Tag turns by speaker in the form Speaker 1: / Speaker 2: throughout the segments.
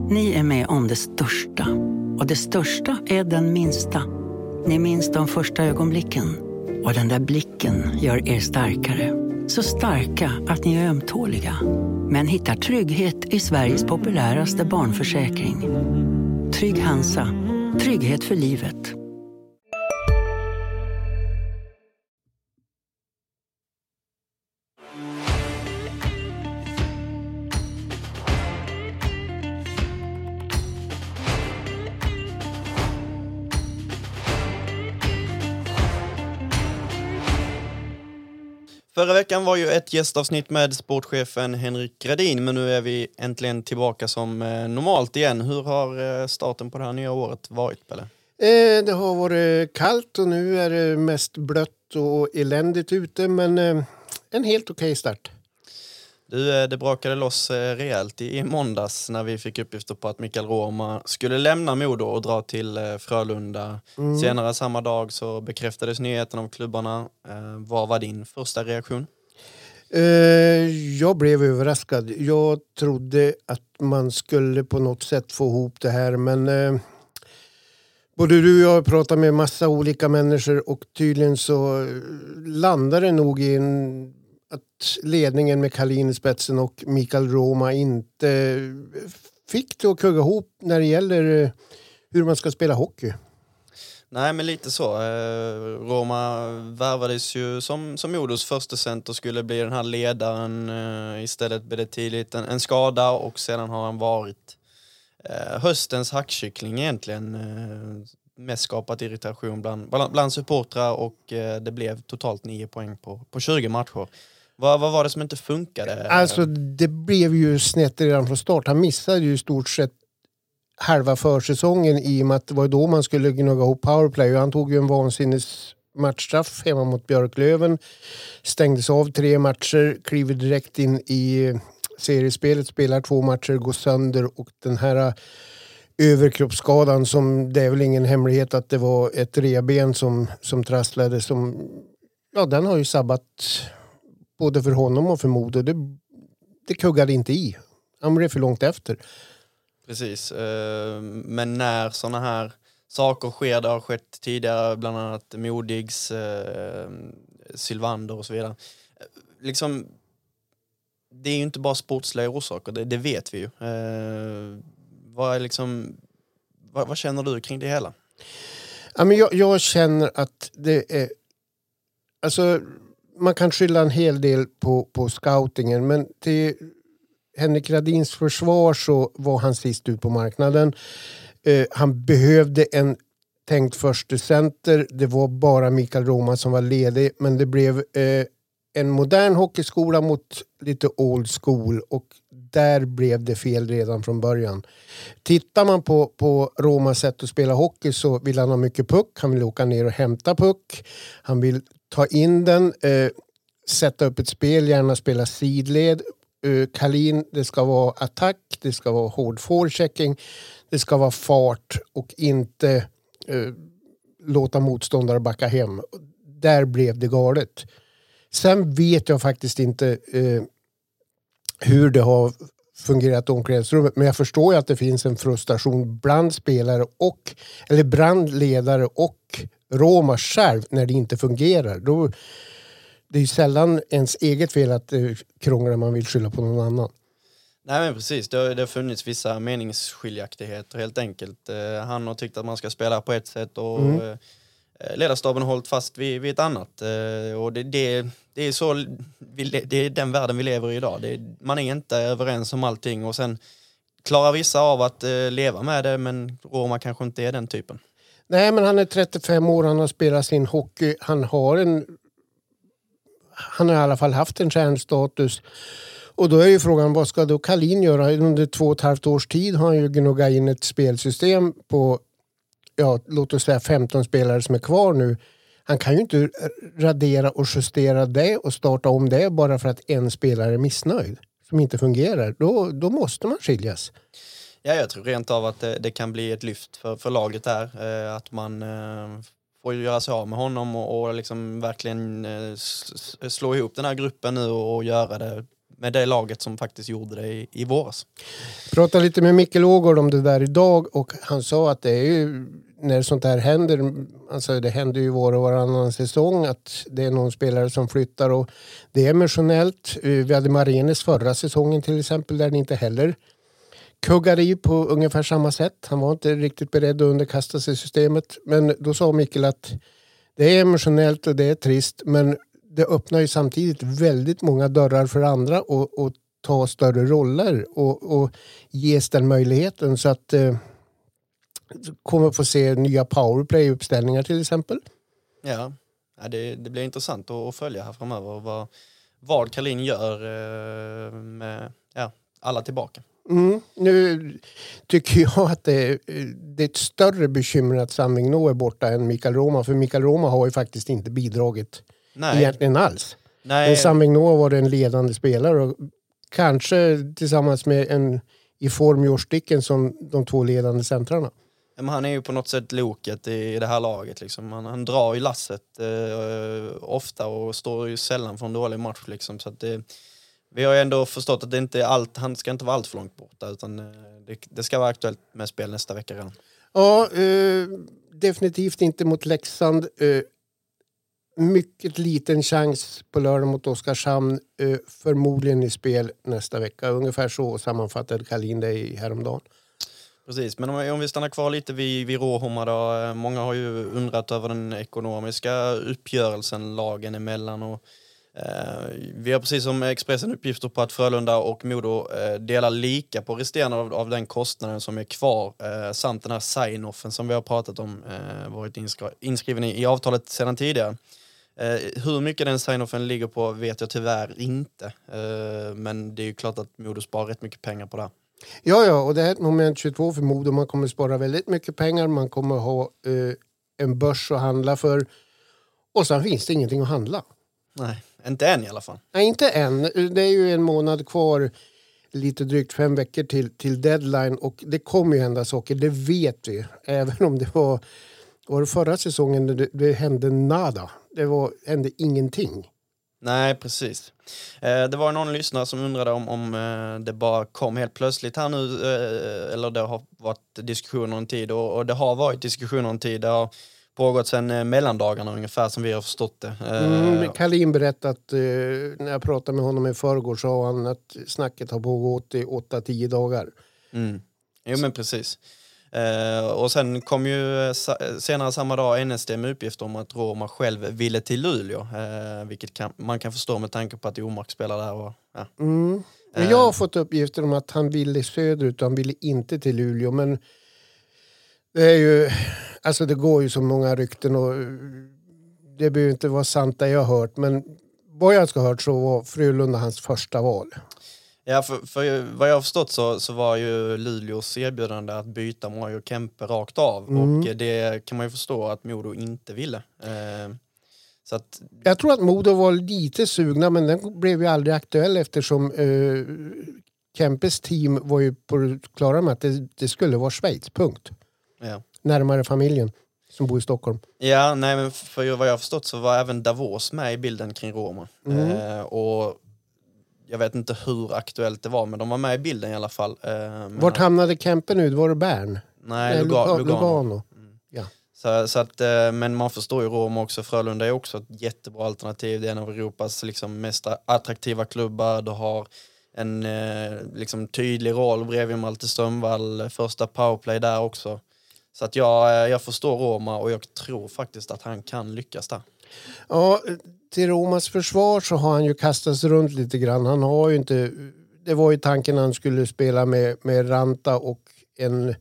Speaker 1: Ni är med om det största. Och det största är den minsta. Ni minns de första ögonblicken. Och den där blicken gör er starkare. Så starka att ni är ömtåliga. Men hittar trygghet i Sveriges populäraste barnförsäkring. Trygg Hansa. Trygghet för livet.
Speaker 2: Förra veckan var ju ett gästavsnitt med sportchefen Henrik Gradin, men nu är vi äntligen tillbaka som normalt igen. Hur har starten på det här nya året varit, Pelle?
Speaker 3: Det har varit kallt och nu är det mest blött och eländigt ute, men en helt okej start.
Speaker 2: Du, det brakade loss rejält i måndags när vi fick uppgifter på att Mikael Roma skulle lämna Modo och dra till Frölunda. Senare samma dag så bekräftades nyheten om klubbarna. Vad var din första reaktion?
Speaker 3: Jag blev överraskad. Jag trodde att man skulle på något sätt få ihop det här, men både du och jag har pratat med massa olika människor och tydligen så landar det nog i att ledningen med Kalin i spetsen och Mikael Roma inte fick det att kugga ihop när det gäller hur man ska spela hockey.
Speaker 2: Nej, men lite så. Roma värvades ju som Modos första center, skulle bli den här ledaren. Istället blev det tidigt en skada och sedan har han varit höstens hackkyckling egentligen. Mest skapat irritation bland supportrar och det blev totalt 9 poäng på 20 matcher. Vad var det som inte funkade?
Speaker 3: Alltså det blev ju snett redan från start. Han missade ju i stort sett halva försäsongen i och med att det var då man skulle gnugga ihop powerplay. Och han tog ju en vansinnes matchstraff hemma mot Björklöven. Stängdes av 3 matcher, kliver direkt in i seriespelet, spelar 2 matcher, går sönder och den här överkroppsskadan som det är väl ingen hemlighet att det var ett reben som trasslade den har ju sabbat både för honom och för Modo. Det kuggade inte i. Han blev för långt efter.
Speaker 2: Precis. Men när såna här saker sker, det har skett tidigare, bland annat Modigs, Sylvander och så vidare. Liksom, det är ju inte bara sportsliga orsaker, det vet vi ju. Vad känner du kring det hela?
Speaker 3: Ja, men jag känner att det är... Alltså, man kan skylla en hel del på scoutingen, men till Henrik Gradins försvar så var han sist ut på marknaden. Han behövde en tänkt första center. Det var bara Mikael Roma som var ledig, men det blev en modern hockeyskola mot lite old school och där blev det fel redan från början. Tittar man på Romas sätt att spela hockey så vill han ha mycket puck. Han vill åka ner och hämta puck. Han vill ta in den, sätta upp ett spel, gärna spela sidled. Kalin, det ska vara attack, det ska vara hård forechecking, det ska vara fart och inte låta motståndare backa hem. Där blev det galet. Sen vet jag faktiskt inte hur det har fungerat i omklädningsrummet, men jag förstår ju att det finns en frustration bland spelare eller brandledare och Roma själv när det inte fungerar. Det är ju sällan ens eget fel att krånglar man vill skylla på någon annan.
Speaker 2: Nej, men precis, det har funnits vissa meningsskiljaktigheter helt enkelt. Han har tyckt att man ska spela på ett sätt och ledarstaben har hållit fast vid ett annat. Och det är så, det är den världen vi lever i idag. Man är inte överens om allting och sen klarar vissa av att leva med det, men Roma kanske inte är den typen.
Speaker 3: Nej, men han är 35 år, han har spelat sin hockey, han har i alla fall haft en stjärnstatus. Och då är ju frågan, vad ska då Kalin göra? Under 2,5 års tid har han ju gnuggat in ett spelsystem på, låt oss säga 15 spelare som är kvar nu. Han kan ju inte radera och justera det och starta om det bara för att en spelare är missnöjd, som inte fungerar. Då måste man skiljas.
Speaker 2: Ja, jag tror rent av att det kan bli ett lyft för laget där. Att man får göra sig av med honom och liksom verkligen slå ihop den här gruppen nu och göra det med det laget som faktiskt gjorde det i våras.
Speaker 3: Pratade lite med Mikael Ågård om det där idag och han sa att det är ju när sånt här händer, alltså det händer ju var och varannan säsong att det är någon spelare som flyttar och det är emotionellt. Vi hade Marenes förra säsongen till exempel där det inte heller kuggade i på ungefär samma sätt. Han var inte riktigt beredd att underkasta sig systemet, men då sa Mikael att det är emotionellt och det är trist, men det öppnar ju samtidigt väldigt många dörrar för andra och ta större roller och ges den möjligheten så att kommer få se nya powerplay-uppställningar till exempel.
Speaker 2: Ja, det blir intressant att följa här framöver vad Kalin gör med alla tillbaka.
Speaker 3: Nu tycker jag att det är ett större bekymmer att Sam Vigneault är borta än Mikael Roma, för Mikael Roma har ju faktiskt inte bidragit egentligen alls. Men Sam Vigneault var en ledande spelare och kanske tillsammans med en i form Josh Dicken som de två ledande centrarna.
Speaker 2: Men han är ju på något sätt loket i det här laget. Liksom. Han drar i lasset ofta och står ju sällan för en dålig match. Liksom. Så att vi har ju ändå förstått att det inte är allt, han ska inte vara allt för långt borta utan det ska vara aktuellt med spel nästa vecka redan.
Speaker 3: Ja, definitivt inte mot Leksand. Mycket liten chans på lördag mot Oskarshamn. Förmodligen i spel nästa vecka. Ungefär så sammanfattade Kalin det häromdagen.
Speaker 2: Precis, men om vi stannar kvar lite vid Råhomma då. Många har ju undrat över den ekonomiska uppgörelsen lagen emellan och vi har precis som Expressen uppgifter på att Frölunda och Modo delar lika på resterande av den kostnaden som är kvar samt den här sign-offen som vi har pratat om varit inskriven i avtalet sedan tidigare. Hur mycket den sign-offen ligger på vet jag tyvärr inte, men det är ju klart att Modo sparar rätt mycket pengar på det.
Speaker 3: Ja, och det här är ett moment 22 för Modo. Man kommer spara väldigt mycket pengar, man kommer ha en börs att handla för och sen finns det ingenting att handla.
Speaker 2: Nej, inte än i alla fall.
Speaker 3: Nej, inte än. Det är ju en månad kvar, lite drygt 5 veckor till deadline och det kommer ju hända saker, det vet vi. Även om det var förra säsongen det hände nada. Hände ingenting.
Speaker 2: Nej, precis. Det var någon lyssnare som undrade om det bara kom helt plötsligt här nu eller det har varit diskussioner en tid och det har varit diskussioner en tid. Det har pågått sedan mellandagarna ungefär som vi har förstått det.
Speaker 3: Kalin berättade att när jag pratade med honom i förrgår sa han att snacket har pågått i 8-10 dagar.
Speaker 2: Jo men precis. Och sen kom ju senare samma dag NSD med uppgift om att Roma själv ville till Luleå. Vilket man kan förstå med tanke på att Omark spelar där. Och, ja.
Speaker 3: Jag har fått uppgifter om att han ville söderut och han ville inte till Luleå. Men det är ju, alltså det går ju så många rykten och det behöver inte vara sant det jag har hört. Men vad jag ska ha hört så var Frölunda hans första val.
Speaker 2: Ja, för vad jag har förstått så var ju Luleås erbjudande att byta Mario Kempe rakt av. Och det kan man ju förstå att Modo inte ville. Så att... Jag
Speaker 3: tror att Modo var lite sugna men den blev ju aldrig aktuell eftersom Kempes team var ju på klara med att det skulle vara Schweiz, punkt.
Speaker 2: Ja.
Speaker 3: Närmare familjen som bor i Stockholm.
Speaker 2: Ja, nej men för vad jag har förstått så var även Davos med i bilden kring Roma. Och jag vet inte hur aktuellt det var, men de var med i bilden i alla fall.
Speaker 3: Vart hamnade Kempe nu? Var det Bern?
Speaker 2: Nej, Lugano.
Speaker 3: Ja.
Speaker 2: Så att, men man förstår ju Roma också. Frölunda är också ett jättebra alternativ. Det är en av Europas liksom, mest attraktiva klubbar. Du har en liksom, tydlig roll bredvid Malte Strömvall. Första powerplay där också. Så att jag förstår Roma och jag tror faktiskt att han kan lyckas där.
Speaker 3: Ja, till Romas försvar så har han ju kastats runt lite grann. Han har ju inte... Det var ju tanken han skulle spela med Ranta och en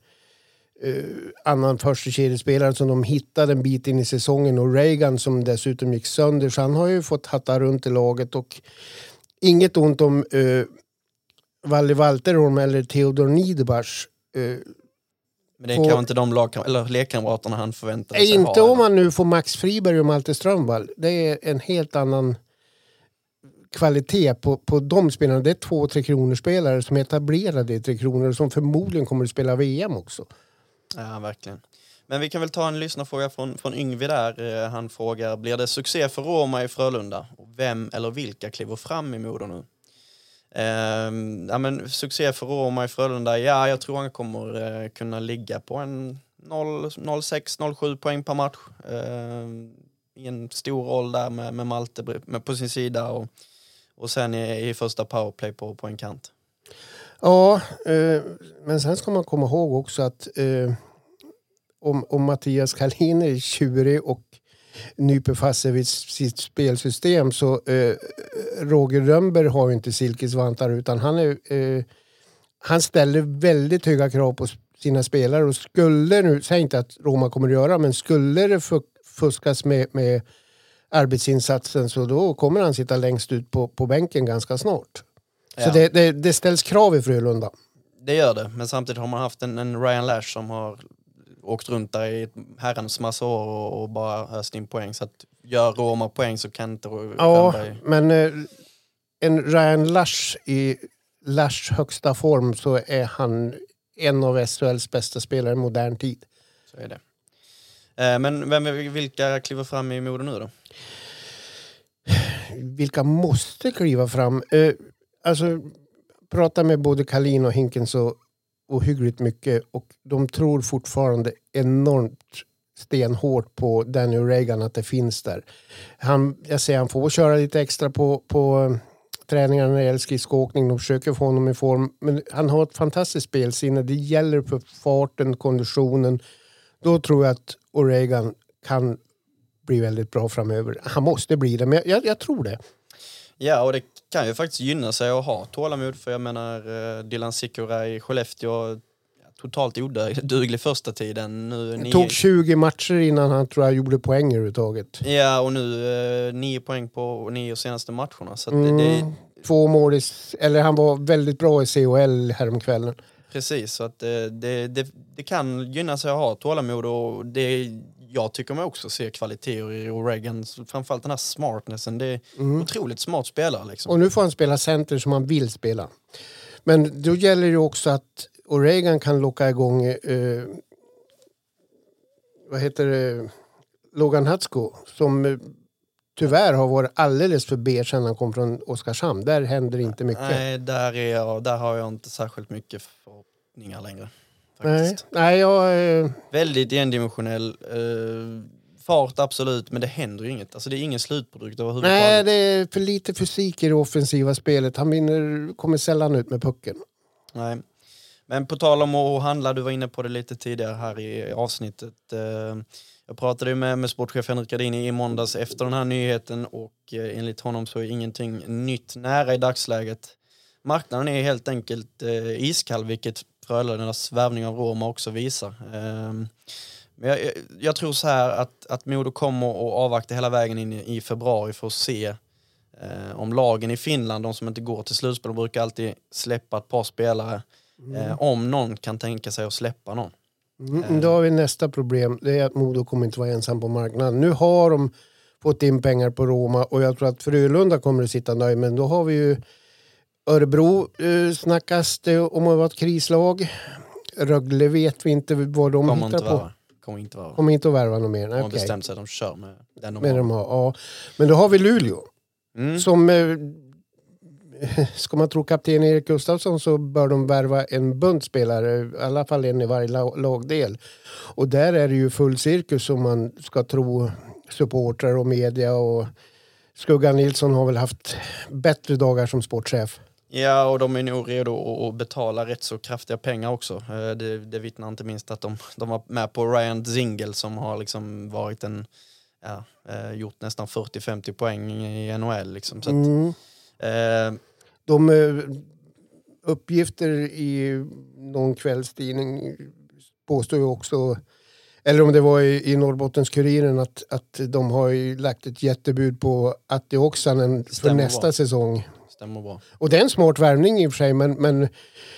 Speaker 3: annan första kedjespelare som de hittade en bit in i säsongen och Reagan som dessutom gick sönder. Så han har ju fått hatta runt i laget och inget ont om Valle Valterholm eller Theodor Niederbach.
Speaker 2: Men det är kanske inte de lekkamraterna han förväntar sig ha.
Speaker 3: Inte om man nu får Max Friberg och Malte Strömvall. Det är en helt annan kvalitet på de spelarna. Det är 2-3 kronor spelare som är etablerade i 3 kronor som förmodligen kommer att spela VM också.
Speaker 2: Ja, verkligen. Men vi kan väl ta en lyssnarfråga från Yngve där. Han frågar, blir det succé för Roma i Frölunda? Och vem eller vilka kliver fram i Modo nu? Ja, men succé för Roma i Frölunda. Ja, jag tror han kommer kunna ligga på en 0,6-0,7 poäng per match. I en stor roll där med Malte på sin sida och sen i första powerplay på en kant.
Speaker 3: Ja, men sen ska man komma ihåg också att om Mattias Kalin är tjurig och nyper fast sig vid sitt spelsystem, så Roger Rönnberg har ju inte silkesvantar, utan han ställer väldigt höga krav på sina spelare, och skulle nu, säg inte att Roma kommer att göra, men skulle det fuskas med arbetsinsatsen, så då kommer han sitta längst ut på bänken ganska snart. Så det ställs krav i Frölunda.
Speaker 2: Det gör det, men samtidigt har man haft en Ryan Lash som har åkt runt där i herrans massa år och bara öst in poäng. Så att gör Roma poäng så kan inte
Speaker 3: Rönnberg... men en Ryan Lash i Lash högsta form, så är han en av SHLs bästa spelare i modern tid.
Speaker 2: Så är det. Men vilka kliver fram i Modo nu då?
Speaker 3: Vilka måste kliva fram? Alltså, prata med både Kalin och Hinkens och hyggligt mycket, och de tror fortfarande enormt stenhårt på Daniel Reagan, att det finns där. Han får köra lite extra på träningarna när det gäller skridskoåkning. De försöker få honom i form, men han har ett fantastiskt spelsinne. Det gäller för farten, konditionen. Då tror jag att Reagan kan bli väldigt bra framöver. Han måste bli det, men jag tror det.
Speaker 2: Ja, och det kan ju faktiskt gynna sig att ha tålamod, för jag menar Dylan Sikora i Skellefteå totalt oduglig första tiden.
Speaker 3: Det tog 20 matcher innan han tror jag gjorde poäng överhuvudtaget.
Speaker 2: Ja, och nu 9 poäng på 9 senaste matcherna. Så att
Speaker 3: två mål eller han var väldigt bra i CHL häromkvällen.
Speaker 2: Precis, så att det kan gynna sig att ha tålamod, och jag tycker man också ser kvaliteter i Reagan, framförallt den här smartnessen. Det är otroligt smart spelare liksom. Och
Speaker 3: nu får han spela center som han vill spela. Men då gäller det också att Reagan kan locka igång Logan Hatsko, som tyvärr har varit alldeles för beige sedan han kom från Oskarshamn. Där händer inte mycket.
Speaker 2: Nej, där har jag inte särskilt mycket förhoppningar längre.
Speaker 3: Nej,
Speaker 2: väldigt endimensionell fart, absolut, men det händer ju inget. Alltså det är ingen slutprodukt överhuvudtaget.
Speaker 3: Nej, det är för lite fysik i det offensiva spelet. Han kommer sällan ut med pucken.
Speaker 2: Nej. Men på tal om att handla, du var inne på det lite tidigare här i avsnittet. Jag pratade ju med sportchef Henrik Gardini i måndags efter den här nyheten, och enligt honom så är ingenting nytt nära i dagsläget. Marknaden är helt enkelt iskall, vilket Frölundas värvning av Roma också visar. Men jag tror så här att Modo kommer att avvakta hela vägen in i februari för att se om lagen i Finland, de som inte går till slutspel, brukar alltid släppa ett par spelare. Om någon kan tänka sig att släppa någon.
Speaker 3: Då har vi nästa problem. Det är att Modo kommer inte vara ensam på marknaden. Nu har de fått in pengar på Roma, och jag tror att Frölunda kommer att sitta nöjd. Men då har vi ju Örebro, snackas det om att vara ett krislag. Rögle vet vi inte vad de hittar på. Kommer inte att värva något mer.
Speaker 2: De har bestämt sig att de kör med den
Speaker 3: de har. Ja. Men då har vi Luleå. Som, ska man tro kapten Erik Gustafsson, så bör de värva en bunt spelare. I alla fall en i varje lagdel. Och där är det ju full cirkus, om man ska tro supportrar och media. Och Skugga Nilsson har väl haft bättre dagar som sportchef.
Speaker 2: Ja, och de är nog redo att betala rätt så kraftiga pengar också. Det vittnar inte minst att de var med på Ryan Dzingel, som har liksom varit gjort nästan 40-50 poäng i NHL. Liksom. Så att,
Speaker 3: de uppgifter i någon kvällstidning påstår ju också, eller om det var i Norrbottens-Kuriren, att de har ju lagt ett jättebud på Atti Oksanen för nästa säsong.
Speaker 2: Stämmer bra.
Speaker 3: Och det är en smart värvning i och för sig, men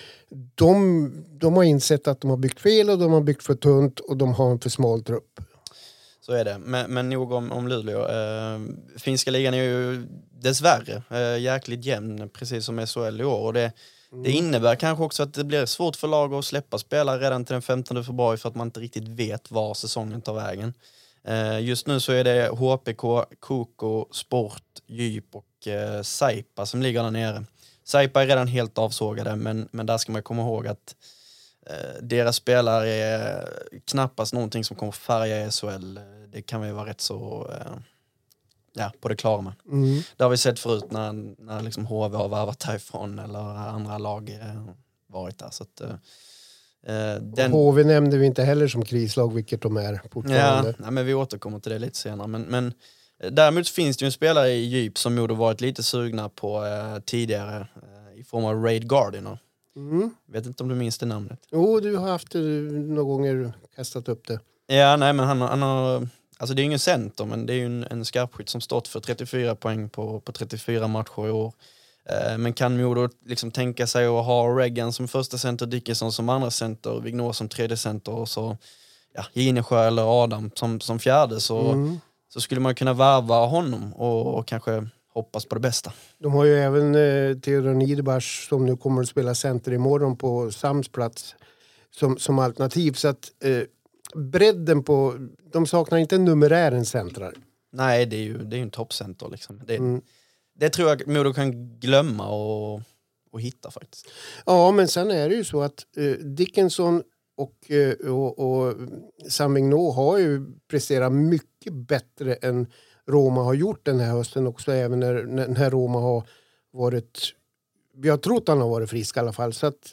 Speaker 3: de har insett att de har byggt fel, och de har byggt för tunt, och de har en för smal trupp.
Speaker 2: Så är det. Men nog om Luleå. Finska ligan är ju dessvärre jäkligt jämn, precis som SHL i år. Och det innebär kanske också att det blir svårt för lag att släppa spelare redan till den 15 februari, för att man inte riktigt vet var säsongen tar vägen. Just nu så är det HPK, KK, Sport, Djup och Saipa som ligger där nere. Saipa är redan helt avsågade, men där ska man komma ihåg att deras spelare är knappast någonting som kommer färga i SHL. Det kan vi vara rätt så på det klara med. Det har vi sett förut när liksom HV har varvat härifrån eller andra lag varit där. Så att,
Speaker 3: HV nämnde vi inte heller som krislag, vilket de är fortfarande.
Speaker 2: Ja, men vi återkommer till det lite senare. Men däremot finns det ju en spelare i djup som Modo varit lite sugna på tidigare i form av Raid Gardiner. Vet inte om du minns det namnet.
Speaker 3: Jo, du har haft några gånger kastat upp det.
Speaker 2: Ja, nej, men han har... Alltså det är ju ingen center, men det är ju en skarpskytt som stått för 34 poäng på 34 matcher i år. Men kan Modo liksom tänka sig att ha Regan som första center, Dickinson som andra center, Vigneault som tredje center och så Ginesjö eller Adam som fjärde, så skulle man kunna värva honom och kanske hoppas på det bästa.
Speaker 3: De har ju även Theodor Niederbach som nu kommer att spela center imorgon på Sams plats som alternativ. Så att bredden på... De saknar inte numerären centrar.
Speaker 2: Nej, det är ju en toppcenter liksom. Det tror jag Modo kan glömma och hitta faktiskt.
Speaker 3: Ja, men sen är det ju så att Dickinson och Sam Vigneault har ju presterat mycket bättre än Roma har gjort den här hösten också, även när Roma har varit... Vi har trott att han har varit frisk i alla fall, så att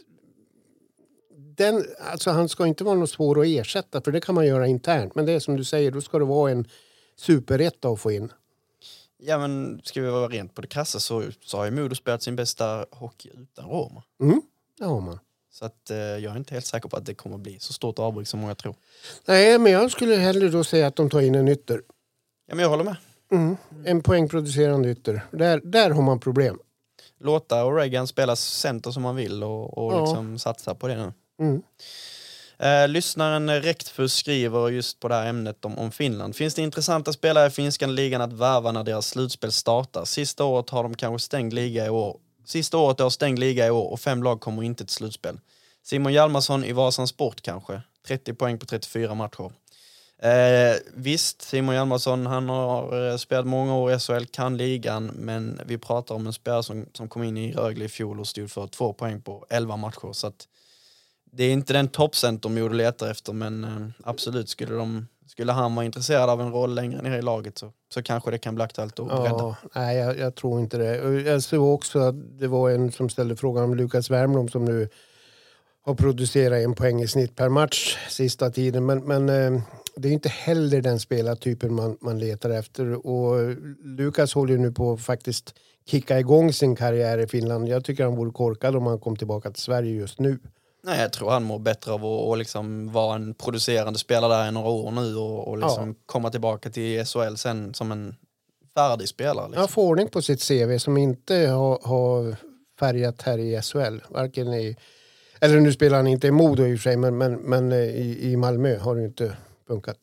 Speaker 3: alltså han ska inte vara något svår att ersätta, för det kan man göra internt. Men det är som du säger, då ska det vara en superrätta att få in.
Speaker 2: Ja, men ska vi vara rent på det krassa så har ju Modo spelat sin bästa hockey utan Roma.
Speaker 3: Det har man.
Speaker 2: Så att jag är inte helt säker på att det kommer bli så stort avbryt som många tror.
Speaker 3: Nej, men jag skulle hellre då säga att de tar in en ytter.
Speaker 2: Ja, men jag håller med.
Speaker 3: En poängproducerande ytter. Där har man problem.
Speaker 2: Låta Regan spela center som man vill och liksom satsa på det nu. Lyssnaren Rektfus skriver just på det här ämnet om Finland. Finns det intressanta spelare i finska ligan att värva när deras slutspel startar? Sista året har de kanske stängd liga i år. Sista året har stängd liga i år och 5 lag kommer inte till slutspel. Simon Hjalmarsson i Vasan Sport kanske. 30 poäng på 34 matcher. Visst, Simon Hjalmarsson, han har spelat många år i SHL, kan ligan, men vi pratar om en spelare som kom in i Rögle i fjol och stod för 2 poäng på 11 matcher, så att det är inte den toppcenter Modo letar efter, men absolut skulle han vara intresserad av en roll längre ner i laget så kanske det kan bli aktuellt att bredda.
Speaker 3: Nej, jag tror inte det. Jag såg också att det var en som ställde frågan om Lukas Wernbloom som nu har producerat 1 poäng i snitt per match sista tiden, men det är inte heller den spelartypen man letar efter, och Lukas håller ju nu på att faktiskt kicka igång sin karriär i Finland. Jag tycker han vore korkad om han kom tillbaka till Sverige just nu.
Speaker 2: Nej, jag tror han mår bättre av att liksom vara en producerande spelare där i några år nu och liksom komma tillbaka till SHL sen som en färdig spelare. Liksom.
Speaker 3: Ja, får ordning på sitt CV som inte har färgat här i SHL. Varken eller nu spelar han inte i Modo i och för sig, men i Malmö har det inte funkat.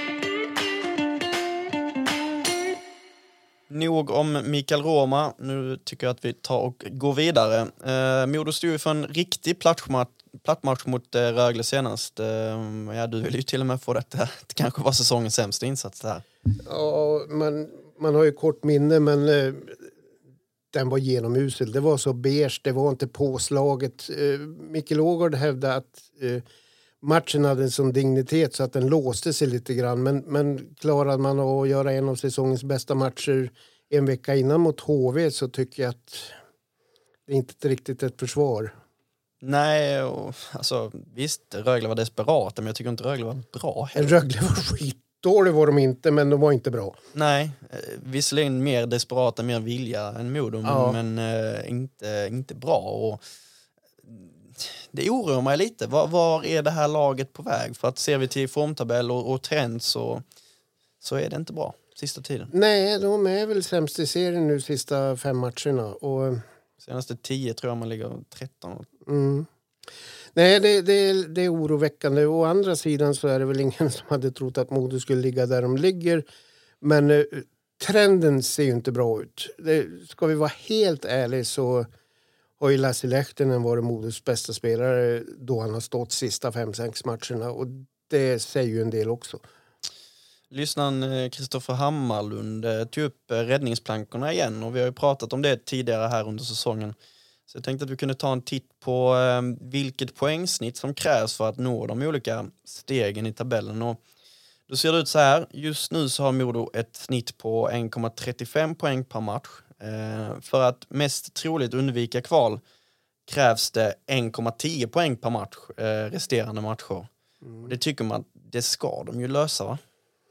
Speaker 2: Nog om Mikael Roma. Nu tycker jag att vi tar och går vidare. Modo stod ju för en riktig plattmatch mot Rögle senast. Du vill ju till och med få det kanske var säsongens sämsta insats där. Ja,
Speaker 3: man har ju kort minne, men den var genomusel. Det var så beige, det var inte påslaget. Mikael Ågård hävdade att matchen hade en sån dignitet så att den låste sig lite grann. Men klarade man att göra en av säsongens bästa matcher en vecka innan mot HV, så tycker jag att det är inte riktigt ett försvar.
Speaker 2: Nej, alltså visst, Rögle var desperat, men jag tycker inte Rögle var bra heller.
Speaker 3: Rögle var skitdålig var de inte, men de var inte bra.
Speaker 2: Nej, visserligen mer desperata, mer vilja än Modo, men inte bra. Och det oroar mig lite. Var är det här laget på väg? För att ser vi till formtabell och trend så är det inte bra sista tiden. Nej,
Speaker 3: de är väl sämst i serien nu sista 5 matcherna. Och
Speaker 2: senaste 10 tror jag man ligger 13.
Speaker 3: Nej, det är oroväckande. Å andra sidan så är det väl ingen som hade trott att Modo skulle ligga där de ligger. Men trenden ser ju inte bra ut. Ska vi vara helt ärliga så har ju Lasse Lehtinen varit Modos bästa spelare då han har stått sista 5-6 matcherna. Och det säger ju en del också.
Speaker 2: Lyssnaren Kristoffer Hammarlund tog upp räddningsplankorna igen, och vi har ju pratat om det tidigare här under säsongen. Så jag tänkte att vi kunde ta en titt på vilket poängsnitt som krävs för att nå de olika stegen i tabellen. Och då ser det ut så här. Just nu så har Modo ett snitt på 1,35 poäng per match. För att mest troligt undvika kval krävs det 1,10 poäng per match resterande matcher. Och det tycker man, det ska de ju lösa, va?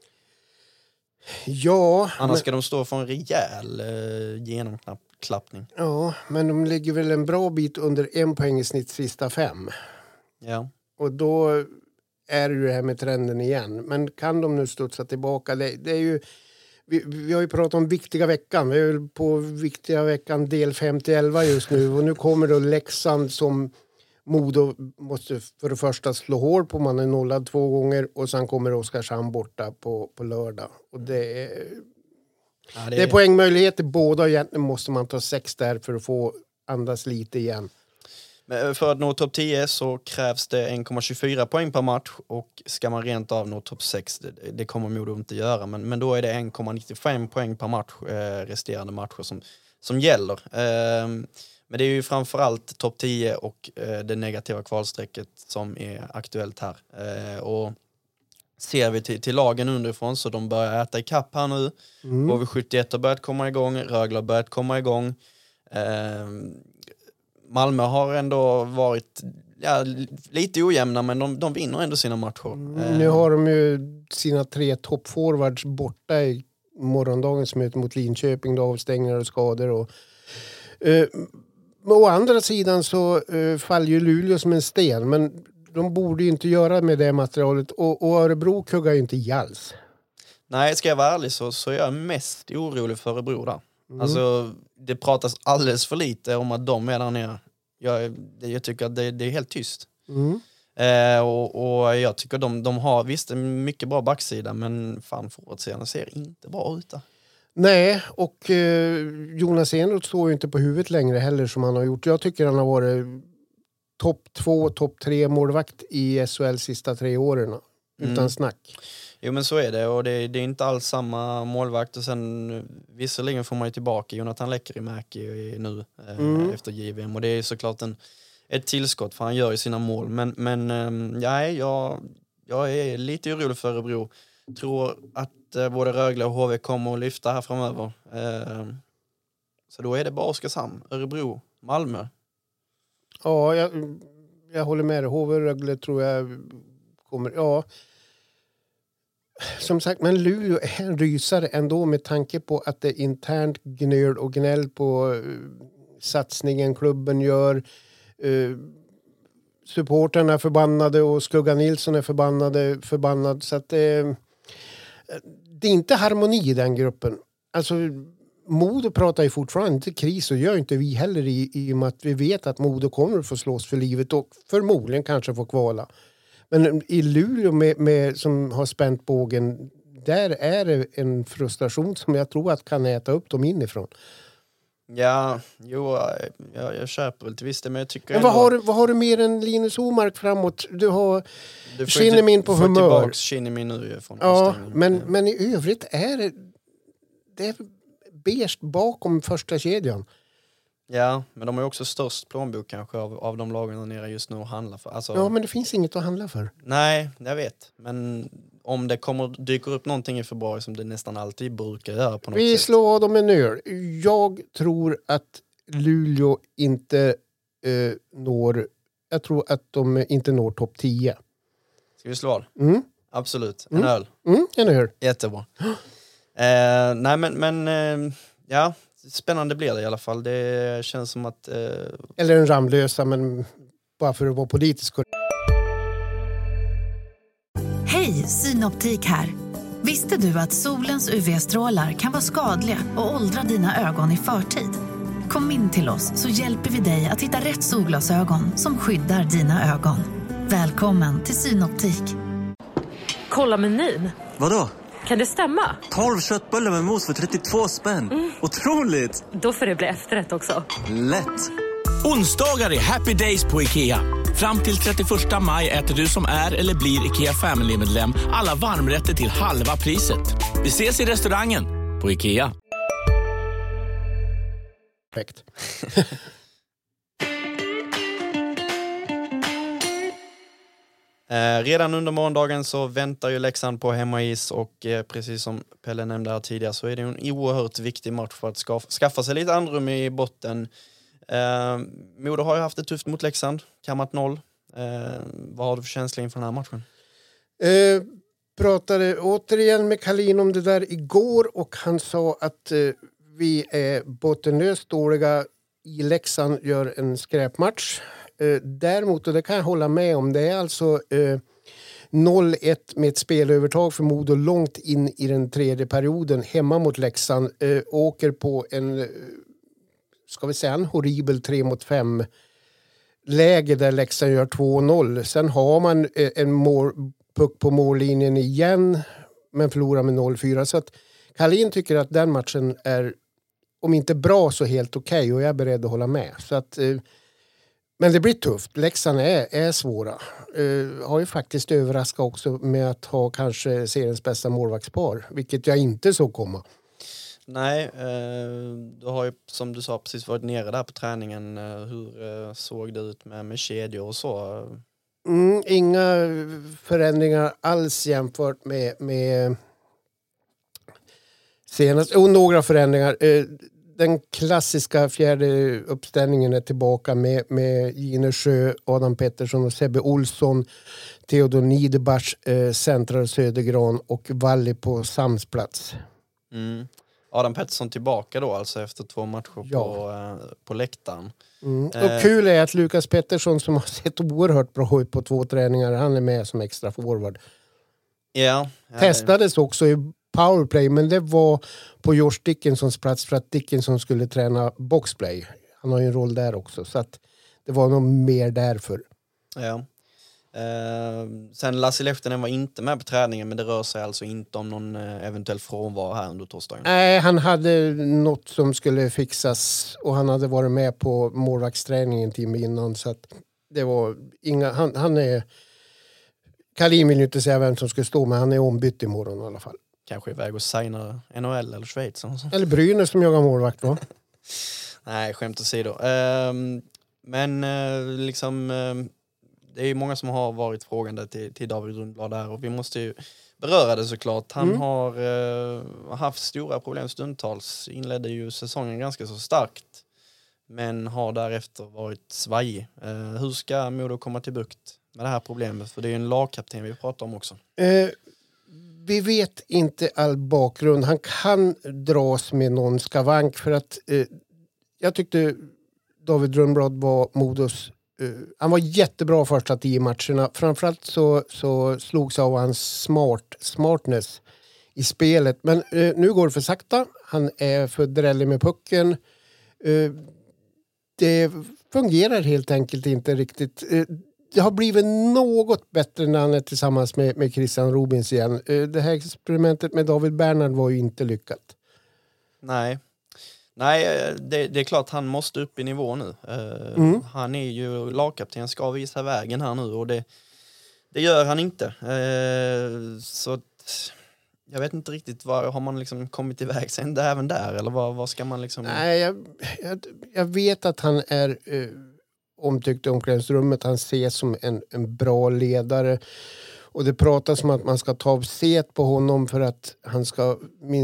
Speaker 3: Ja.
Speaker 2: Annars ska de stå för en rejäl genomklappning.
Speaker 3: Ja, men de ligger väl en bra bit under 1 poäng i snitt sista 5.
Speaker 2: Ja.
Speaker 3: Och då är det ju det här med trenden igen. Men kan de nu studsa tillbaka? Det är ju... Vi har ju pratat om viktiga veckan. Vi är på viktiga veckan del 5-11 just nu. Och nu kommer då Leksand som Modo måste för det första slå hål på. Man är nollad 2 gånger. Och sen kommer Oskarshamn borta på lördag. Och det är poängmöjligheter båda. Och egentligen måste man ta 6 där för att få andas lite igen.
Speaker 2: Men för att nå topp 10 så krävs det 1,24 poäng per match. Och ska man rent av nå topp 6, det kommer Modo inte göra. Men då är det 1,95 poäng per match, resterande matcher som gäller. Men det är ju framförallt topp 10 och det negativa kvalsträcket som är aktuellt här. Och ser vi till lagen underifrån så de börjar äta i kapp här nu. HV71 har börjat komma igång, Rögle har börjat komma igång. Malmö har ändå varit lite ojämna, men de vinner ändå sina matcher.
Speaker 3: Nu har de ju sina 3 toppforwards borta i morgondagens möte mot Linköping, då avstängningar och skador. Och, å andra sidan så faller ju Luleå som en sten, men de borde ju inte göra med det materialet. Och Örebro kuggar ju inte i alls. Nej,
Speaker 2: ska jag vara ärlig så är jag mest orolig för Örebro där. Alltså, det pratas alldeles för lite om att de är där nere. Jag tycker att det är helt tyst. Och jag tycker de har visst en mycket bra backsida, men fan, forwardsidan ser inte bra ut där.
Speaker 3: Nej, och Jonas Enroth står ju inte på huvudet längre heller som han har gjort. Jag tycker han har varit topp 2, topp 3 målvakt i SHL sista 3 åren. Utan snack.
Speaker 2: Jo, men så är det, och det är inte alls samma målvakt. Och sen visserligen får man ju tillbaka Jonathan Lekkerimäki nu efter JVM, och det är såklart ett tillskott, för han gör ju sina mål. Men jag är lite orolig för Örebro. Tror att både Rögle och HV kommer att lyfta här framöver. Så då är det bara Oskarshamn, Örebro, Malmö.
Speaker 3: Ja, jag håller med dig. HV och Rögle tror jag kommer... Ja. Som sagt, men Luleå är en rysare ändå med tanke på att det är internt gnöl och gnäll på satsningen klubben gör. Supporterna är förbannade och Skugga Nilsson är förbannad. Så att det är inte harmoni i den gruppen. Alltså, Modo pratar ju fortfarande inte kris, och gör inte vi heller i och med att vi vet att Modo kommer att få slås för livet och förmodligen kanske få kvala. Men i Luleå med som har spänt bågen, där är det en frustration som jag tror att kan äta upp dem inifrån.
Speaker 2: Ja, jag köper väl till viss det, men jag tycker
Speaker 3: men vad har du mer än Linus Omark framåt? Du har Shinnimin på humör.
Speaker 2: Du får tillbaka Shinnimin nu från
Speaker 3: men i övrigt är det är beige bakom första kedjan.
Speaker 2: Ja, men de har ju också störst plånbok kanske av de lagen där nere just nu att handla för. Alltså,
Speaker 3: ja, men det finns inget att handla för.
Speaker 2: Nej, jag vet. Men om det dyker upp någonting i februari som det nästan alltid brukar göra på något sätt.
Speaker 3: Vi slår dem en öl. Jag tror att Luleå inte når... Jag tror att de inte når topp 10.
Speaker 2: Ska vi slå av? Absolut. En öl.
Speaker 3: En öl.
Speaker 2: Jättebra. Nej, men ja... Spännande blir det i alla fall. Det känns som att...
Speaker 3: Eller en Ramlösa, men bara för att vara politisk.
Speaker 4: Hej, Synoptik här. Visste du att solens UV-strålar kan vara skadliga och åldra dina ögon i förtid? Kom in till oss så hjälper vi dig att hitta rätt solglasögon som skyddar dina ögon. Välkommen till Synoptik.
Speaker 5: Kolla menyn.
Speaker 6: Vadå?
Speaker 5: Kan det stämma?
Speaker 6: 12 köttbullar med mos för 32 spänn. Otroligt!
Speaker 5: Då får det bli efterrätt också.
Speaker 6: Lätt!
Speaker 7: Onsdagar är happy days på IKEA. Fram till 31 maj äter du som är eller blir IKEA Family-medlem alla varmrätter till halva priset. Vi ses i restaurangen på IKEA.
Speaker 3: Perfekt.
Speaker 2: Redan under morgondagen så väntar ju Leksand på hemmais och precis som Pelle nämnde här tidigare så är det en oerhört viktig match för att skaffa sig lite andrum i botten. Modo har ju haft det tufft mot Leksand, kammat 0. Vad har du för känsla inför den här matchen?
Speaker 3: Pratade återigen med Kalin om det där igår och han sa att vi är bottenlöst dåliga i Leksand, gör en skräpmatch. Däremot, och det kan jag hålla med om, det är alltså 0-1 med ett spelövertag för Modo långt in i den tredje perioden hemma mot Leksand. Åker på en, ska vi säga, en horribel 3-5 läge där Leksand gör 2-0. Sen har man en puck på mållinjen igen men förlorar med 0-4. Så att Kalin tycker att den matchen är, om inte bra så helt okej, och jag är beredd att hålla med. Så att, men det blir tufft. Leksand är svåra. Har ju faktiskt överraskat också med att ha kanske seriens bästa målvaktspar, vilket jag inte såg komma.
Speaker 2: Nej, du har ju som du sa precis varit nere där på träningen. Hur såg det ut med kedjor och så?
Speaker 3: Inga förändringar alls jämfört med senast. Och några förändringar. Den klassiska fjärde uppställningen är tillbaka med Gine Sjö, Adam Pettersson och Sebbe Olsson, Theodor Niederbach, Centrar Södergran och Valli på samsplats.
Speaker 2: Adam Pettersson tillbaka då alltså efter 2 matcher på läktaren.
Speaker 3: Och kul är att Lukas Pettersson, som har sett oerhört bra ut på 2 träningar, han är med som extra forward.
Speaker 2: Ja.
Speaker 3: Testades också i powerplay, men det var på Josh Dickinsons plats för att Dickinson skulle träna boxplay. Han har ju en roll där också, så att det var nog mer därför.
Speaker 2: Ja. Sen Lasse Lehtinen var inte med på träningen, men det rör sig alltså inte om någon eventuell frånvaro här under torsdagen.
Speaker 3: Nej, han hade något som skulle fixas och han hade varit med på målvaktsträningen en timme innan, så att det var inga, han är, Karim vill ju inte säga vem som skulle stå, men han är ombytt imorgon i alla fall.
Speaker 2: Kanske iväg och signa NHL eller Schweiz.
Speaker 3: Eller Brynäs som jagar målvakt, va?
Speaker 2: Nej, skämt åsido. Men liksom det är ju många som har varit frågande till David Rundblad där, och vi måste ju beröra det såklart. Han har haft stora problem stundtals. Inledde ju säsongen ganska så starkt, men har därefter varit svajig. Hur ska Modo komma till bukt med det här problemet? För det är ju en lagkapten vi pratar om också.
Speaker 3: Vi vet inte all bakgrund. Han kan dras med någon skavank, för att jag tyckte David Rundblad var Modos. Han var jättebra första 10 matcherna. Framförallt så slogs av hans smartness i spelet. Men nu går det för sakta. Han är för drällig med pucken. Det fungerar helt enkelt inte riktigt. Det har blivit något bättre när han är tillsammans med Christian Robins igen. Det här experimentet med David Bernhard var ju inte lyckat.
Speaker 2: Nej, det är klart han måste upp i nivå nu. Han är ju lagkapten, ska visa vägen här nu, och det gör han inte. Så att, jag vet inte riktigt, har man liksom kommit iväg sen även där, eller vad ska man liksom...
Speaker 3: Nej, jag vet att han är omtyckt i omklädningsrummet. Han ses som en bra ledare. Och det pratas om att man ska ta set på honom för att han ska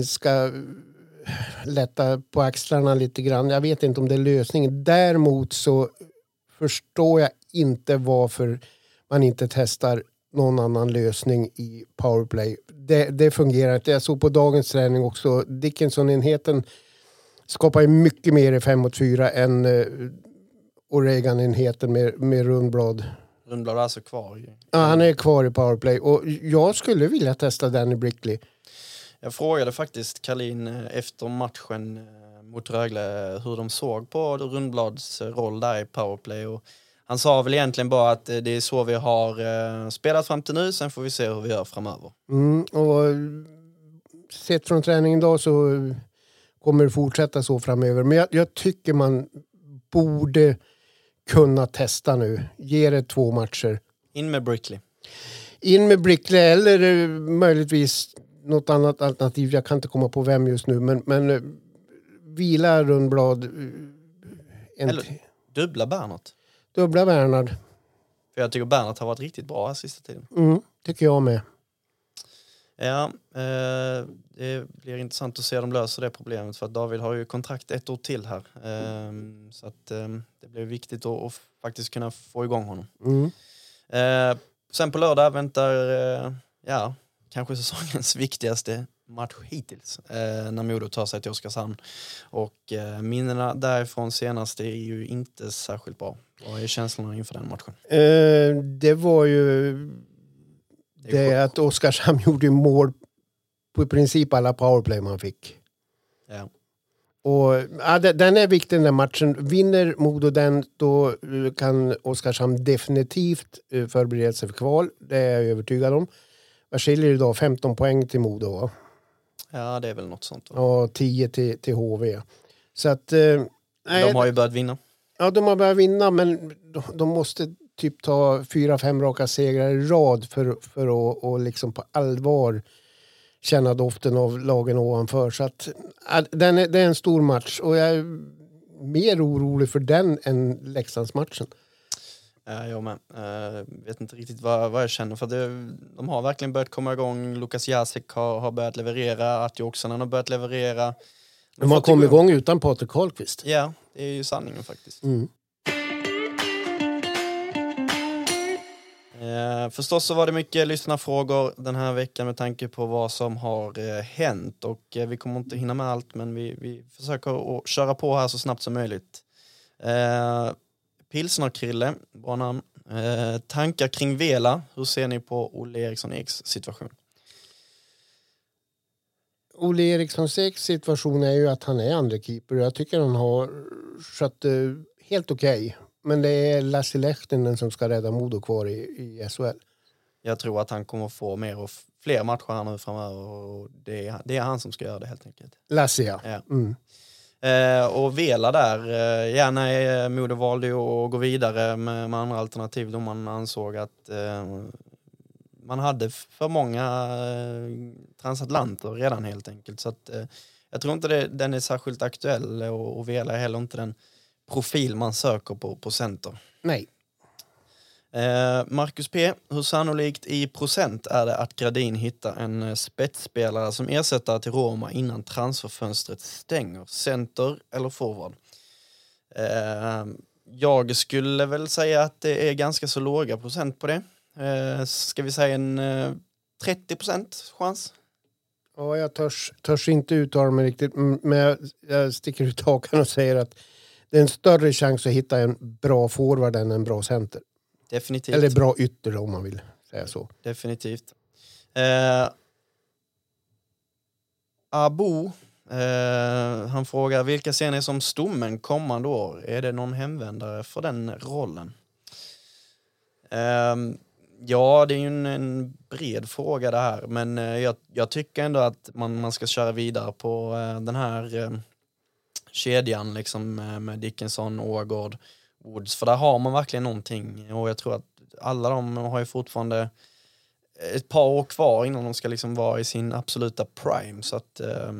Speaker 3: lätta på axlarna lite grann. Jag vet inte om det är lösningen. Däremot så förstår jag inte varför man inte testar någon annan lösning i powerplay. Det fungerar inte. Jag såg på dagens träning också. Dickinson-enheten skapar ju mycket mer i 5-4 än Oregon-enheten med Rundblad.
Speaker 2: Rundblad är alltså kvar.
Speaker 3: Ja, han är kvar i powerplay. Och jag skulle vilja testa Danny Brickley.
Speaker 2: Jag frågade faktiskt Kalin efter matchen mot Rögle hur de såg på Rundblads roll där i powerplay. Och han sa väl egentligen bara att det är så vi har spelat fram till nu. Sen får vi se hur vi gör framöver.
Speaker 3: Och sett från träningen idag så kommer det fortsätta så framöver. Men jag tycker man borde kunna testa nu. Ge det 2 matcher.
Speaker 2: In med Brickley.
Speaker 3: Eller möjligtvis något annat alternativ. Jag kan inte komma på vem just nu. Men vila Rundblad.
Speaker 2: Eller dubbla Bernhard.
Speaker 3: Dubbla Bernhard.
Speaker 2: För jag tycker Bernhardt har varit riktigt bra här sista tiden.
Speaker 3: Tycker jag med.
Speaker 2: Ja, det blir intressant att se dem lösa det problemet. För att David har ju kontrakt 1 år till här. Så att det blir viktigt att faktiskt kunna få igång honom. Sen på lördag väntar, kanske säsongens viktigaste match hittills. När Modo tar sig till Oskarshamn. Och minnena därifrån senast är ju inte särskilt bra. Vad är känslorna inför den matchen?
Speaker 3: Det var ju det att Oskarshamn gjorde mål på i princip alla powerplay man fick.
Speaker 2: Ja.
Speaker 3: Och den är viktig den där matchen. Vinner Modo den, då kan Oskarshamn definitivt förbereda sig för kval. Det är jag övertygad om. Vad skiljer det då? 15 poäng till Modo, va?
Speaker 2: Ja, det är väl något sånt.
Speaker 3: Ja, 10 till HV. Så att...
Speaker 2: de har ju börjat vinna.
Speaker 3: Ja, de har börjat vinna, men de måste typ ta 4-5 raka segrar i rad för att liksom på allvar känna doften av lagen ovanför. Så att det är en stor match och jag är mer orolig för den än Leksandsmatchen.
Speaker 2: Jag med. Vet inte riktigt vad jag känner för de har verkligen börjat komma igång. Lukas Jacek har börjat leverera, Atti Oksanen har börjat leverera.
Speaker 3: De har kommit igång utan Patrik Karlqvist.
Speaker 2: Ja, det är ju sanningen faktiskt. Förstås så var det mycket lyssnarfrågor den här veckan med tanke på vad som har hänt. Och vi kommer inte hinna med allt, men vi försöker att köra på här så snabbt som möjligt. Pilsner-Krille, bra namn. Tankar kring Vela. Hur ser ni på Olle Eriksson-Eks situation?
Speaker 3: Olle Eriksson-Eks situation är ju att han är andra keeper. Jag tycker han har skött helt okej. Men det är Lassi Lehtinen som ska rädda Modo kvar i SHL.
Speaker 2: Jag tror att han kommer få mer och fler matcher här nu framöver. Och det är han som ska göra det helt enkelt.
Speaker 3: Lassi, ja.
Speaker 2: Och Vela där. Modo valde ju att gå vidare med andra alternativ då man ansåg att man hade för många transatlanter redan helt enkelt. Så att, jag tror inte den är särskilt aktuell och Vela är heller inte den profil man söker på center.
Speaker 3: Nej.
Speaker 2: Marcus P. Hur sannolikt i procent är det att Gradin hittar en spetsspelare som ersätter till Roma innan transferfönstret stänger? Center eller forward? Jag skulle väl säga att det är ganska så låga procent på det. Ska vi säga en 30% chans?
Speaker 3: Ja, jag törs inte uttala mig riktigt. Men jag sticker ut hakan och säger att det är en större chans att hitta en bra forward än en bra center.
Speaker 2: Definitivt.
Speaker 3: Eller bra ytter om man vill säga så.
Speaker 2: Definitivt. Abo, han frågar vilka ser ni som stommen kommande år? Är det någon hemvändare för den rollen? Ja, det är ju en bred fråga det här. Men jag tycker ändå att man ska köra vidare på den här kedjan liksom, med Dickinson, Ågård, Woods. För där har man verkligen någonting. Och jag tror att alla de har ju fortfarande ett par år kvar innan de ska liksom vara i sin absoluta prime. Så att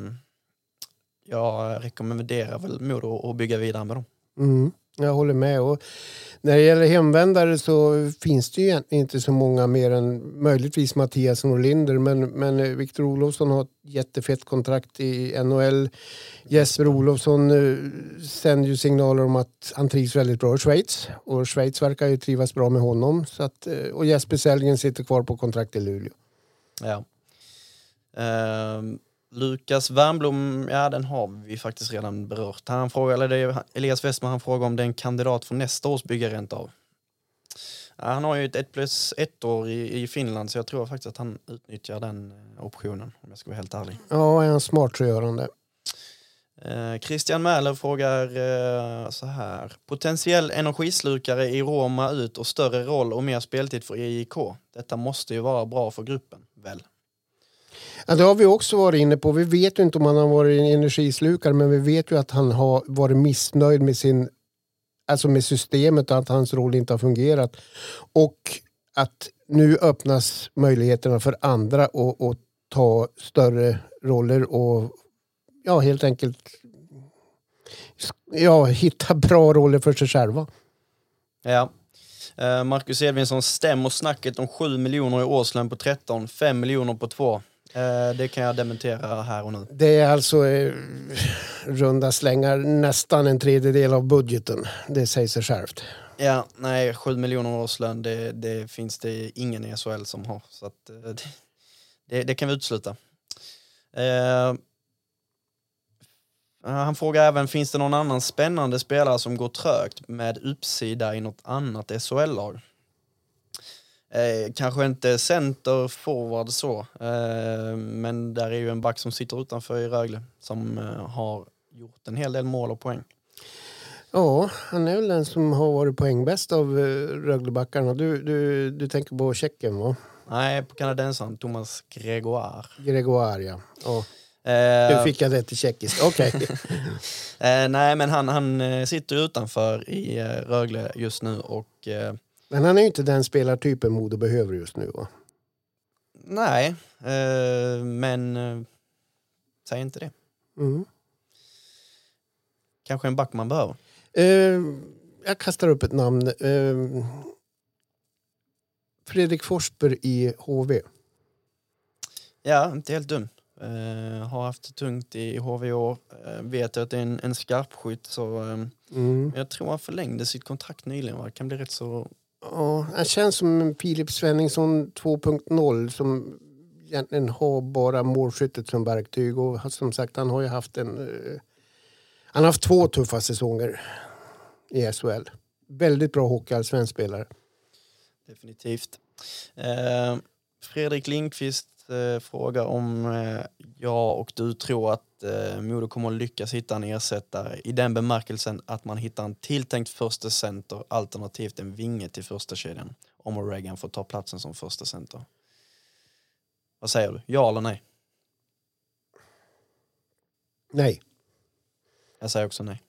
Speaker 2: jag rekommenderar väl Modo att bygga vidare med dem.
Speaker 3: Jag håller med. Och när det gäller hemvändare så finns det ju inte så många mer än möjligtvis Mattias och Linder. Men Victor Olofsson har ett jättefett kontrakt i NHL. Jesper Olofsson sänder ju signaler om att han trivs väldigt bra i Schweiz. Och Schweiz verkar ju trivas bra med honom. Så att, och Jesper Sellgren sitter kvar på kontrakt i Luleå.
Speaker 2: Ja. Lukas Wernblom, ja den har vi faktiskt redan berört. Han frågar, eller det är Elias Westman, han frågar om det är en kandidat för nästa års byggarrent av. Ja, han har ju ett 1+1 år i Finland, så jag tror faktiskt att han utnyttjar den optionen, om jag ska vara helt ärlig.
Speaker 3: Ja, är han smart så gör han det.
Speaker 2: Christian Mäler frågar så här. Potentiell energislukare i Roma ut och större roll och mer speltid för EIK. Detta måste ju vara bra för gruppen, väl?
Speaker 3: Ja, det har vi också varit inne på. Vi vet ju inte om han har varit en energislukare, men vi vet ju att han har varit missnöjd med med systemet och att hans roll inte har fungerat. Och att nu öppnas möjligheterna för andra att ta större roller och helt enkelt hitta bra roller för sig själva.
Speaker 2: Ja. Marcus Edvinsson stämmer snacket om 7 miljoner i årslön på 13, 5 miljoner på 2. Det kan jag dementera här och nu.
Speaker 3: Det är alltså runda slängar nästan en tredjedel av budgeten. Det säger sig självt.
Speaker 2: Ja, nej, 7 miljoner årslön, det finns det ingen i SHL som har. Så att, det kan vi utsluta. Han frågar även, finns det någon annan spännande spelare som går trögt med uppsida i något annat SHL-lag? Kanske inte center, forward så. Men där är ju en back som sitter utanför i Rögle som har gjort en hel del mål och poäng.
Speaker 3: Ja, han är väl den som har varit poängbäst av Röglebackarna. Du tänker på Tjeckien, va?
Speaker 2: Nej, på kanadensaren, Thomas Gregoire.
Speaker 3: Gregoire, ja. Nu fick jag det till tjeckiskt. Okej.
Speaker 2: Nej, men han sitter utanför i Rögle just nu och...
Speaker 3: Men han är ju inte den spelartypen Modo behöver just nu, va?
Speaker 2: Nej, men säg inte det.
Speaker 3: Mm.
Speaker 2: Kanske en back man behöver.
Speaker 3: Jag kastar upp ett namn. Fredrik Forsberg i HV.
Speaker 2: Ja, inte helt dum. Har haft det tungt i HV år. Vet att det är en skarpskytt. Så jag tror han förlängde sitt kontrakt nyligen. Va? Kan bli rätt så...
Speaker 3: Ja, han känns som en Filip Svenningsson 2.0 som egentligen har bara målskyttet som verktyg. Och som sagt, han har ju haft han har haft 2 tuffa säsonger i SHL. Väldigt bra hockey, svensk spelare.
Speaker 2: Definitivt. Fredrik Lindqvist frågar om jag och du tror att Modo kommer att lyckas hitta en ersättare i den bemärkelsen att man hittar en tilltänkt första center alternativt en vinge till första kedjan om O'Regan får ta platsen som första center. Vad säger du? Ja eller nej?
Speaker 3: Nej.
Speaker 2: Jag säger också nej.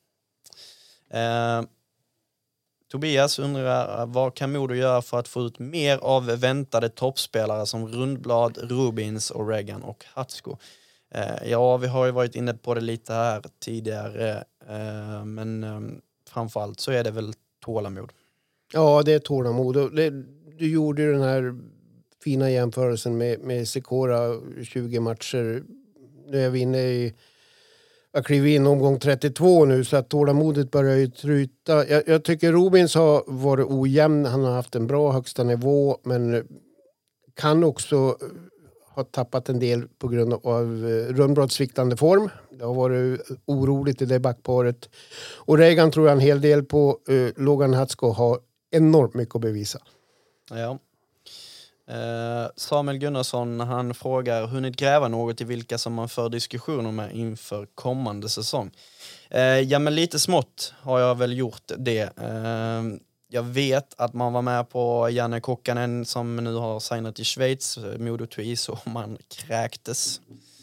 Speaker 2: Tobias undrar, vad kan Modo göra för att få ut mer av väntade toppspelare som Rundblad, Rubins, O'Regan och Hatsko? Ja, vi har ju varit inne på det lite här tidigare, men framförallt så är det väl tålamod.
Speaker 3: Ja, det är tålamod. Du gjorde ju den här fina jämförelsen med Sikora 20 matcher. Nu är vi inne i... Jag kliver in omgång 32 nu så att tålamodet börjar ju tryta. Jag tycker Rubins har varit ojämn. Han har haft en bra högsta nivå men kan också ha tappat en del på grund av Rundblads sviktande form. Det har varit oroligt i det backparet. Och Regan tror jag en hel del på. Logan Hatsko har enormt mycket att bevisa.
Speaker 2: Ja. Samuel Gunnarsson, han frågar, hunnit gräva något i vilka som man för diskussioner med inför kommande säsong? Ja, men lite smått har jag väl gjort det. Jag vet att man var med på Janne Kokkanen som nu har signat i Schweiz, Modo Twiz, och man kräktes.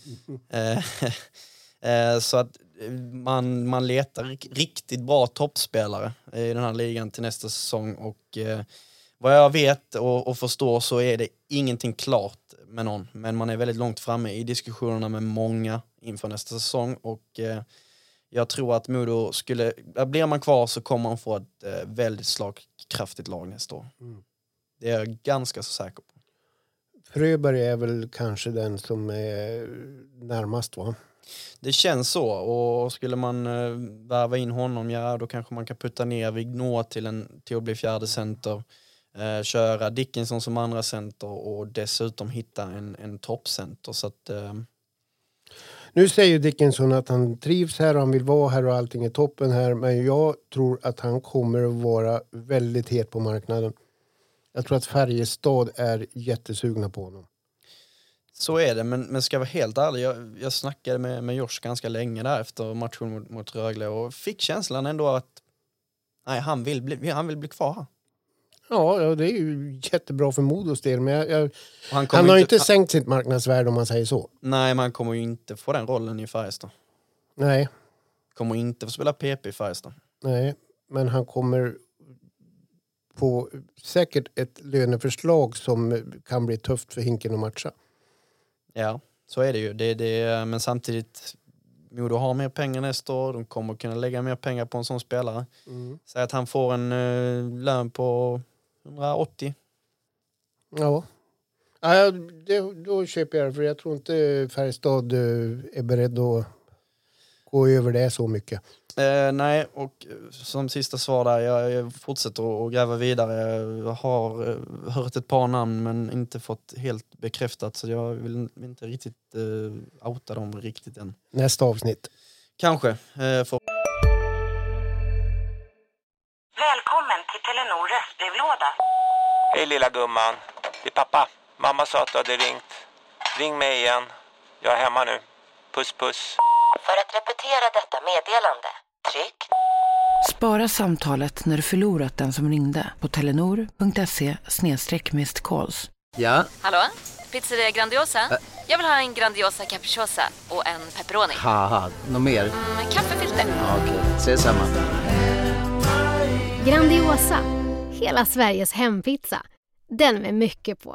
Speaker 2: Så att man letar riktigt bra toppspelare i den här ligan till nästa säsong och vad jag vet och förstår så är det ingenting klart med någon. Men man är väldigt långt framme i diskussionerna med många inför nästa säsong. Och jag tror att Modo blir man kvar så kommer man få ett väldigt slagkraftigt lag nästa år. Mm. Det är jag ganska så säker på.
Speaker 3: Fröberg är väl kanske den som är närmast, va?
Speaker 2: Det känns så, och skulle man värva in honom, ja då kanske man kan putta ner Vignå till att bli fjärde center. Köra Dickinson som andra center och dessutom hitta en toppcenter. Så att,
Speaker 3: Nu säger Dickinson att han trivs här och han vill vara här och allting är toppen här. Men jag tror att han kommer att vara väldigt het på marknaden. Jag tror att Färjestad är jättesugna på honom.
Speaker 2: Så är det, men ska jag vara helt ärlig, jag snackade med Josh ganska länge där efter matchen mot Rögle och fick känslan ändå att nej, han vill bli kvar här.
Speaker 3: Ja, det är ju jättebra för Modos del. Men han har inte sänkt sitt marknadsvärde om man säger så.
Speaker 2: Nej, man kommer ju inte få den rollen i Färjestad.
Speaker 3: Nej.
Speaker 2: Kommer inte få spela PP i Färjestad.
Speaker 3: Nej, men han kommer på säkert ett löneförslag som kan bli tufft för Hinken att matcha.
Speaker 2: Ja, så är det ju. Men samtidigt, Modo har mer pengar nästa år. De kommer kunna lägga mer pengar på en sån spelare. Säg att han får en lön på 180.
Speaker 3: Ja. Ja, då köper jag det, för jag tror inte Färjestad är beredd att gå över det så mycket.
Speaker 2: Nej, och som sista svar där, jag fortsätter att gräva vidare. Jag har hört ett par namn men inte fått helt bekräftat, så jag vill inte riktigt outa dem riktigt än.
Speaker 3: Nästa avsnitt.
Speaker 2: Kanske.
Speaker 8: Välkommen till Telenor röstbrevlåda.
Speaker 9: Hej lilla gumman, det är pappa. Mamma sa att du hade ringt. Ring mig igen. Jag är hemma nu. Puss puss.
Speaker 8: För att repetera detta meddelande, tryck.
Speaker 10: Spara samtalet när du förlorat den som ringde på telenor.se/missed-calls.
Speaker 11: Ja?
Speaker 12: Hallå? Pizzeria Grandiosa? Jag vill ha en Grandiosa capriciosa och en pepperoni.
Speaker 11: Haha, något mer?
Speaker 12: Kaffefilter.
Speaker 11: Ja, okej, ses samma.
Speaker 13: Grandiosa, hela Sveriges hempizza. Den med mycket på.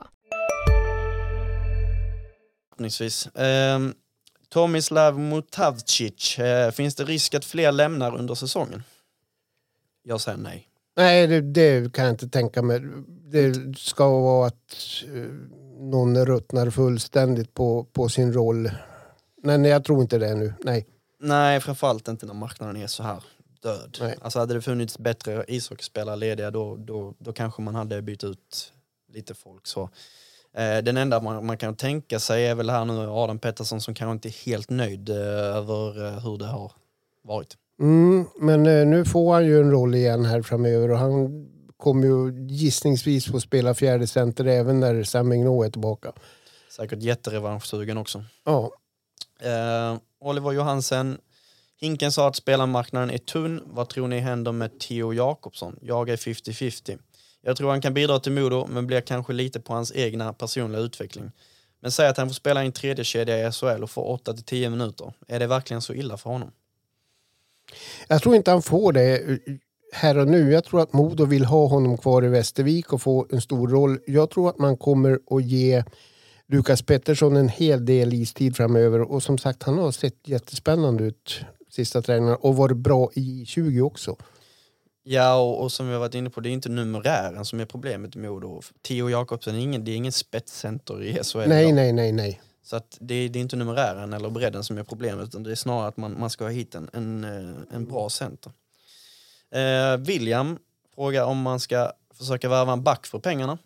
Speaker 2: Tomislav Motavcic. Finns det risk att fler lämnar under säsongen? Jag säger nej.
Speaker 3: Nej, det kan jag inte tänka mig. Det ska vara att någon ruttnar fullständigt på sin roll. Men jag tror inte det nu.
Speaker 2: Nej, framförallt inte när marknaden är så här död.
Speaker 3: Nej.
Speaker 2: Alltså hade det funnits bättre ishockeyspelare lediga då kanske man hade bytt ut lite folk. Så den enda man kan tänka sig är väl här nu Adam Pettersson, som kanske inte är helt nöjd över hur det har varit.
Speaker 3: Men nu får han ju en roll igen här framöver, och han kommer ju gissningsvis få spela fjärde center även när Sam Mignaud är tillbaka.
Speaker 2: Säkert jätterevanschsugen också.
Speaker 3: Ja.
Speaker 2: Oliver Johansen. Hinken sa att spelarmarknaden är tunn. Vad tror ni händer med Theo Jakobsson? Jag är 50-50. Jag tror han kan bidra till Modo, men blir kanske lite på hans egna personliga utveckling. Men säg att han får spela i en tredje kedja i SHL och få 8-10 minuter. Är det verkligen så illa för honom?
Speaker 3: Jag tror inte han får det här och nu. Jag tror att Modo vill ha honom kvar i Västervik och få en stor roll. Jag tror att man kommer att ge Lukas Pettersson en hel del istid framöver. Och som sagt, han har sett jättespännande ut sista träningarna och varit bra i 20 också.
Speaker 2: Ja, och som vi har varit inne på, det är inte numerären som är problemet med Modo. Theo Jakobsen det är ingen spetscenter i SHL.
Speaker 3: Nej.
Speaker 2: Så att det är inte numerären eller bredden som är problemet, utan det är snarare att man ska ha hit en bra center. William frågar om man ska försöka värva en back för pengarna.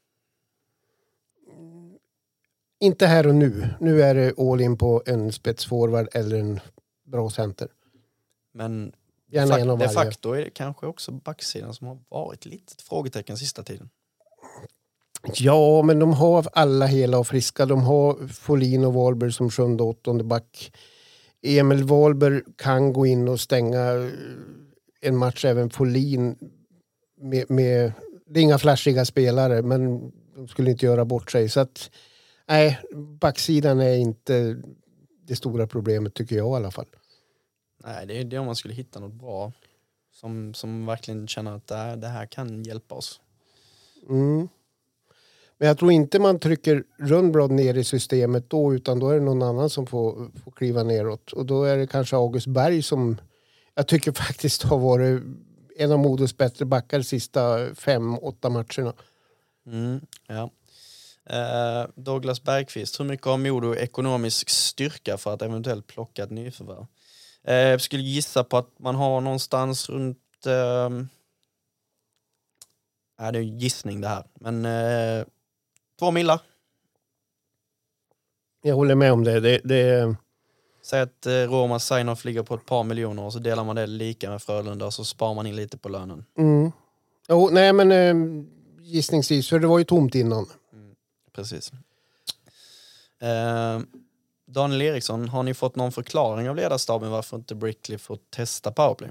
Speaker 3: Inte här och nu. Nu är det all in på en spetsforward eller en bra center.
Speaker 2: Men
Speaker 3: de
Speaker 2: facto är det kanske också backsidan som har varit lite ett frågetecken sista tiden.
Speaker 3: Ja, men de har alla hela och friska. De har Folin och Wahlberg som 7:e och 8:e back. Emil Wahlberg kan gå in och stänga en match, även Folin med det är inga flashiga spelare, men de skulle inte göra bort sig. Så att nej, backsidan är inte det stora problemet, tycker jag i alla fall.
Speaker 2: Nej, det är om man skulle hitta något bra som verkligen känner att det här kan hjälpa oss.
Speaker 3: Men jag tror inte man trycker Rundblad ner i systemet då, utan då är det någon annan som får kliva neråt. Och då är det kanske August Berg som jag tycker faktiskt har varit en av Modos bättre backar de sista 5-8 matcherna.
Speaker 2: Ja. Douglas Bergqvist, hur mycket har Modo ekonomisk styrka för att eventuellt plocka ett nyförvärv? Jag skulle gissa på att man har någonstans runt det är en gissning det här, men 2 millar.
Speaker 3: Jag håller med om det.
Speaker 2: Säg att Romas sign-off ligger på ett par miljoner och så delar man det lika med Frölunda och så sparar man in lite på lönen.
Speaker 3: Nej, men gissningsvis, för det var ju tomt innan.
Speaker 2: Precis. Daniel Eriksson, har ni fått någon förklaring av ledarstaben varför inte Brickley får testa powerplay?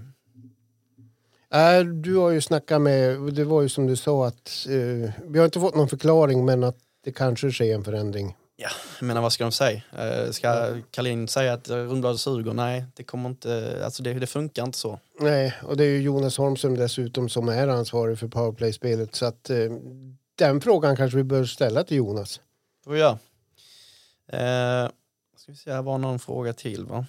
Speaker 3: Du har ju snackat med, det var ju som du sa att vi har inte fått någon förklaring, men att det kanske sker en förändring.
Speaker 2: Ja, jag menar vad ska de säga? Ska Kalin säga att Rundblad suger? Nej, det kommer inte, alltså det funkar inte så.
Speaker 3: Nej, och det är ju Jonas Holmström dessutom som är ansvarig för powerplay-spelet, så att den frågan kanske vi bör ställa till Jonas.
Speaker 2: Får vi göra. Ska vi se, här var någon fråga till, va?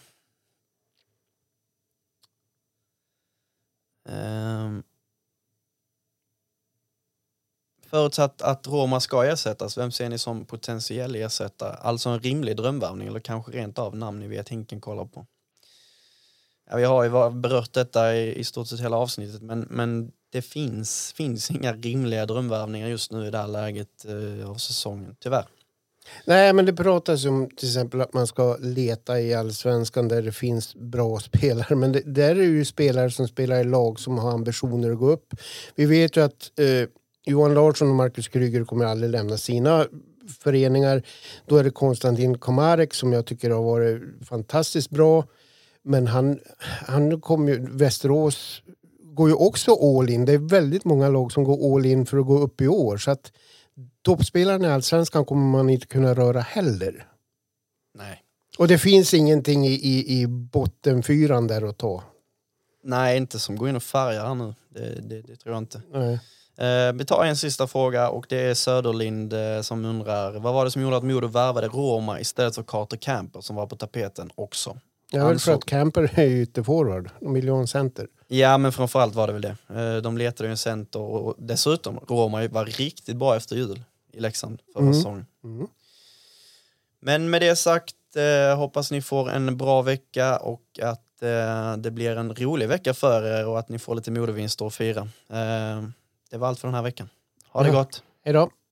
Speaker 2: Förutsatt att Roma ska ersättas, vem ser ni som potentiell ersättare? Alltså en rimlig drömvärvning eller kanske rent av namn ni vet Hinken kollar på. Ja, vi har ju berört detta i stort sett hela avsnittet, men det finns inga rimliga drömvärvningar just nu i det här läget av säsongen, tyvärr.
Speaker 3: Nej, men det pratas om till exempel att man ska leta i Allsvenskan där det finns bra spelare. Men där är det ju spelare som spelar i lag som har ambitioner att gå upp. Vi vet ju att Johan Larsson och Marcus Kryger kommer aldrig lämna sina föreningar. Då är det Konstantin Komarek som jag tycker har varit fantastiskt bra. Men han kommer ju, Västerås går ju också all in. Det är väldigt många lag som går all in för att gå upp i år. Så att toppspelarna i Allsvenskan kommer man inte kunna röra heller.
Speaker 2: Nej.
Speaker 3: Och det finns ingenting i bottenfyran där att ta.
Speaker 2: Nej, inte som går in och färgar här nu. Det tror jag inte.
Speaker 3: Nej.
Speaker 2: Vi tar en sista fråga och det är Söderlind som undrar, vad var det som gjorde att Modo värvade Roma istället för Carter Camper som var på tapeten också?
Speaker 3: Jag vill för att Camper är ytterforward, miljoncenter.
Speaker 2: Ja, men framförallt var det väl det. De letade ju en center och dessutom Roma var riktigt bra efter jul i Leksand förra säsongen. Mm. Men med det sagt hoppas ni får en bra vecka och att det blir en rolig vecka för er och att ni får lite modevinster att fira. Det var allt för den här veckan. Ha det gott!
Speaker 3: Hej då!